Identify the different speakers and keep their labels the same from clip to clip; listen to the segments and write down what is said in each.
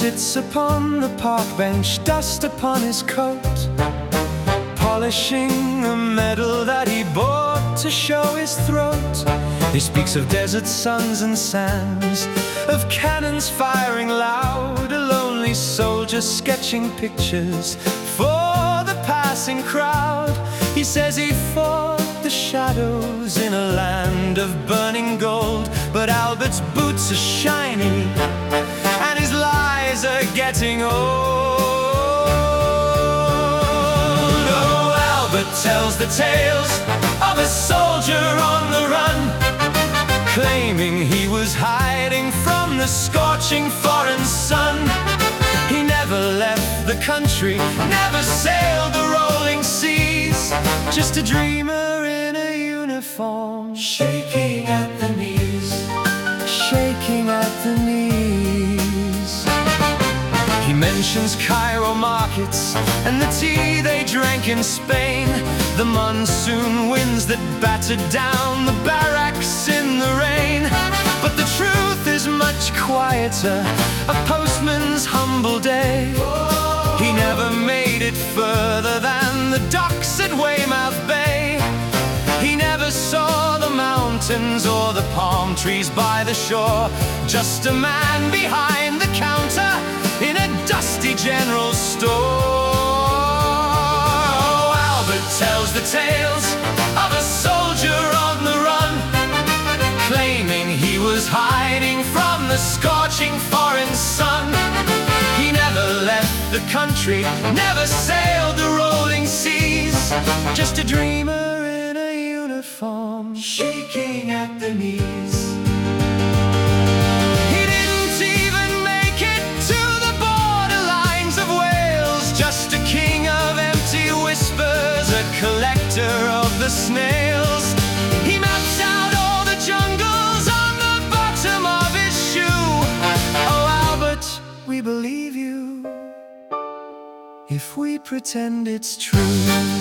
Speaker 1: sits upon the park bench, dust upon his coat, polishing a medal that he bought to show his throat. He speaks of desert suns and sands, of cannons firing loud, a lonely soldier sketching pictures for the passing crowd. He says he fought the shadows in a land of burning gold, but Albert's boots are shiny and his lies are getting old. Oh, Albert tells the tales of a soldier on the run, claiming he was hiding from the scorching foreign sun. He never left the country, never sailed the rolling seas, just a dreamer in a uniform, shaking at the knees, shaking at the knees. He mentions Cairo markets and the tea they drank in Spain, the monsoon winds that battered down the barracks in the rain. But the truth is much quieter, a postman's humble day. He never made it further than the docks at Weymouth Bay. He never saw the mountains or the palm trees by the shore, just a man behind the counter in a dusty general store. Oh, Albert tells the tales of a soldier on the run, claiming he was hiding from the scorching foreign sun. He never left the country, never sailed the rolling seas, just a dreamer in a uniform, shaking at the knees. He didn't even make it to the borderlines of Wales, just a king of empty whispers, a collector of the snails. He maps out all the jungles on the bottom of his shoe. Oh, Albert, we believe you if we pretend it's true.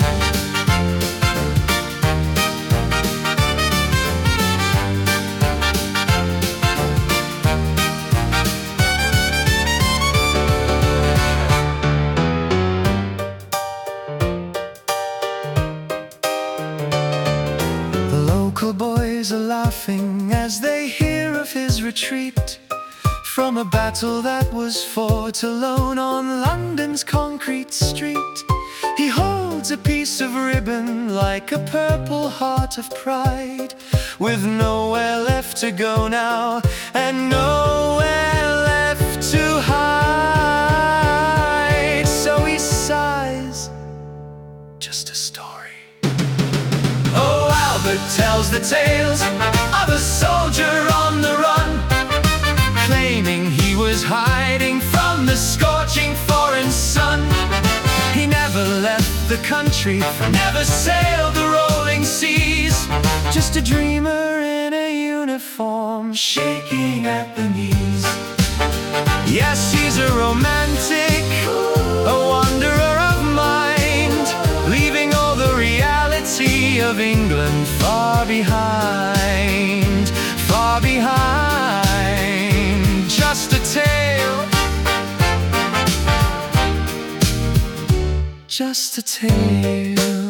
Speaker 1: Local boys are laughing as they hear of his retreat from a battle that was fought alone on London's concrete street. He holds a piece of ribbon like a purple heart of pride, with nowhere left to go now and nowhere left to hide. So he sighs, just a story. Oh, Albert tells the tales of a soldier on the run, claiming he was hiding from the scorching foreign sun. He never left the country, never sailed the rolling seas, just a dreamer in a uniform, shaking at the knees. Yes, he's a romantic, a wanderer of mind, leaving all the reality of England far behind, far behind. Just a tale, just a tale.